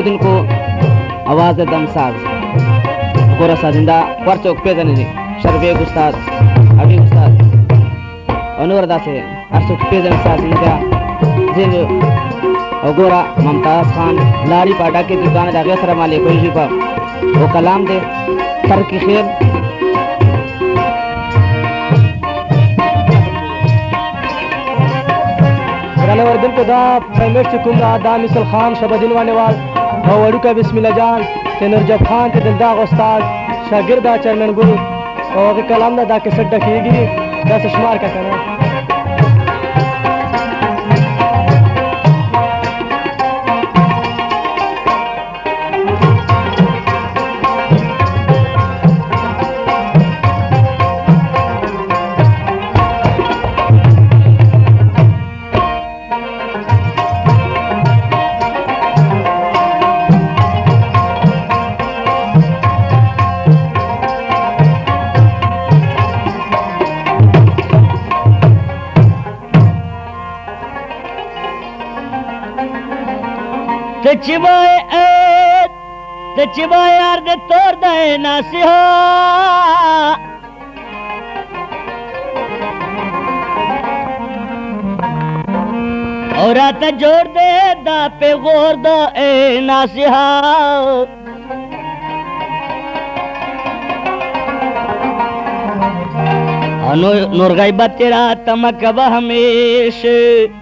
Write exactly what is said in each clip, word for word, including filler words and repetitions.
اوریدونکو आवाज دم ساز غوړه سازنده ورڅوک پیژنې شربیګ استاد حبیب استاد انور داسې ارڅوک پیژنې سازنده زه وګوره ممتاز خان لاری پاټا کې دکان د هغه سره مالک وي په او کلام دې تر کې خیر ګرانه وردونکو دا پرایمټ چې کوم دا مثل خان شبدین وانیوال او وړوکه بسم الله جان تنرجب خان ته دلداغ استاد شاګرد چیرمن ګل او هغه کلام دا دا کیسټ ډکېږي دا څه شمار کا کنه تچبای ات تچبای یار د تور د ناسیها اور تا جوړ دے دا په غور د ناسیها انو نور غیبت تیرا تمکبه همیشه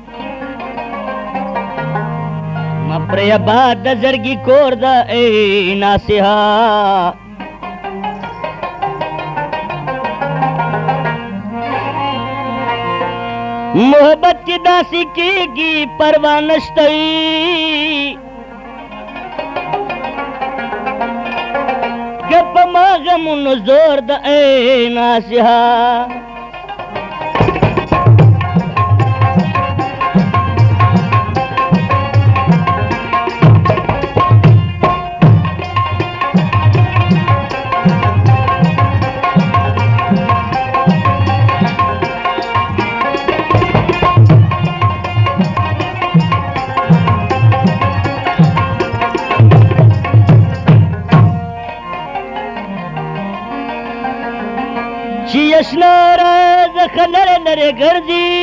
پریا باد د زړګي کور د اے ناسها محبت کی داسی کیږي پروا نشتي کپ ما غمون زور د اے ناسها شنورا زخلر لره ګرځي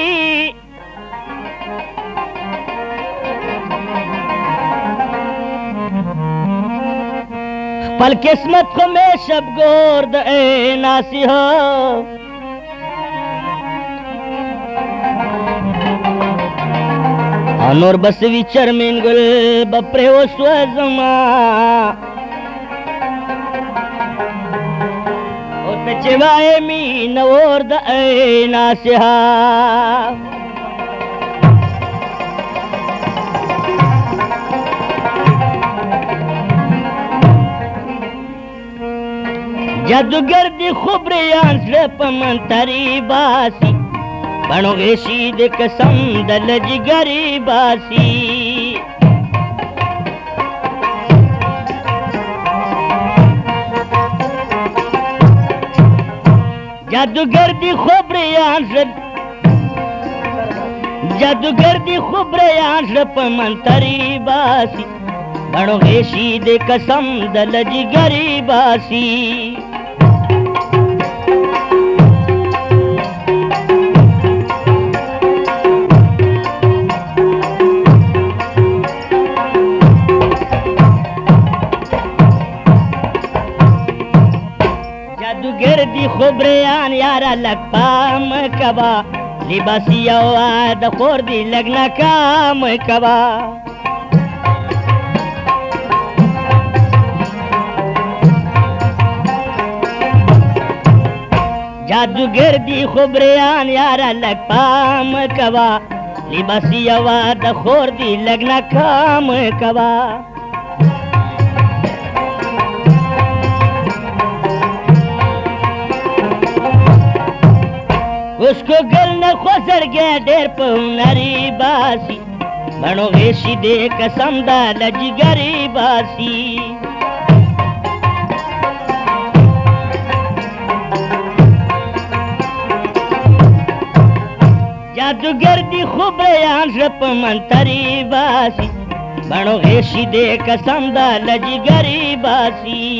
خپل قسمت خو مې شب ګور د ناسیها انور بسوي چرمن ګل بپره وسو زما چوائے می نور د اے ناسها جادوگر دی خبریان زړه په منتری باسی بڼو غشي د قسم د لجګری باسی جادوگر دی خبریان زړه جادوگر دی خبریان زړه په منتری باسی بڼو غشي د قسم د لجګری باسی گردی خبریان یارا لگ پام کبا لباسی او د خور دی لگنا کام کبا جادو گردی خبریان یارا لگ پام کبا لباسی او د خور دی لگنا کام کبا اس کو گل نہ خوزر گیا دیر پہنری باسی بڑو غیشی دے قسم دا لجگری باسی جادوگر دی خبریان رپ منتری باسی بڼو غیشي دې قسم د لجګري باسي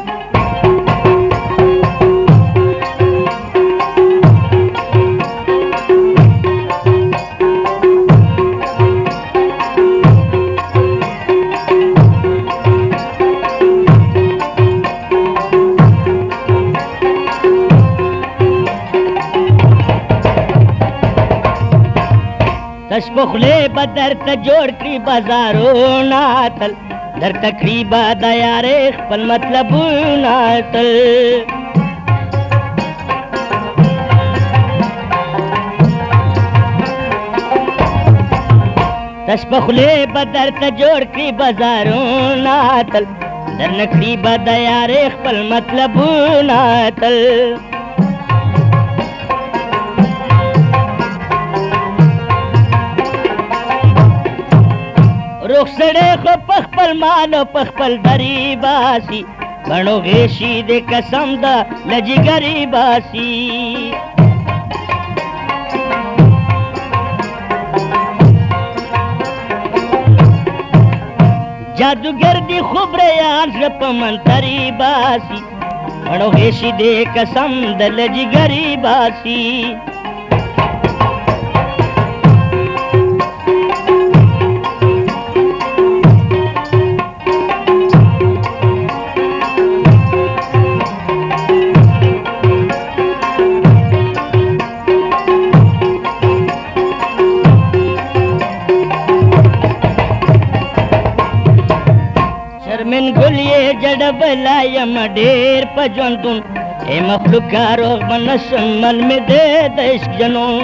تش پخلے بدر تا جوڑ کری بازارونا تل در تقریبا دا یارے خپل مطلبونا تل تش پخلے بدر تا جوڑ کری بازارونا تل در نقریبا دا یارے خپل مطلبونا تل روخ سڑے خو پخپل مالو پخپل دری باسی بڼو غیشی دے قسم دا لجگری باسی جادوگر دی خبریان رپ منتری باسی بڼو غیشی دے قسم دا لجگری باسی من گلیے جڑ بلایم ډیر پجوندون اے مخلوقا روغ بنشن مل میں دے دشک جنون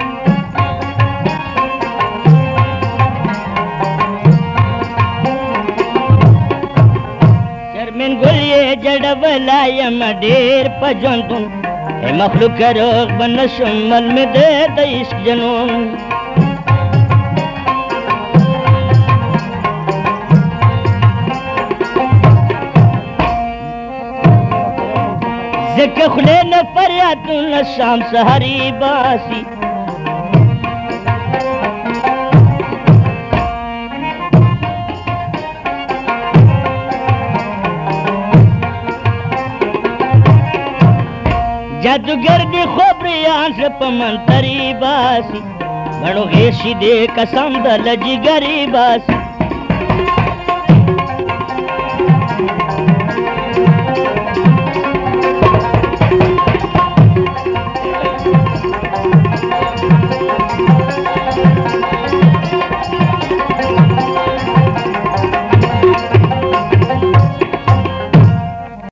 شرمن گلیے جڑ بلایم ډیر پجوندون اے مخلوقا روغ بنشن مل میں دے دشک جنون زکه خله نه فریادونه شام سحری باسی جادوگر دی خبریان سے پمنتری باسی بڼو غیشی دے قسم د لجګری باسی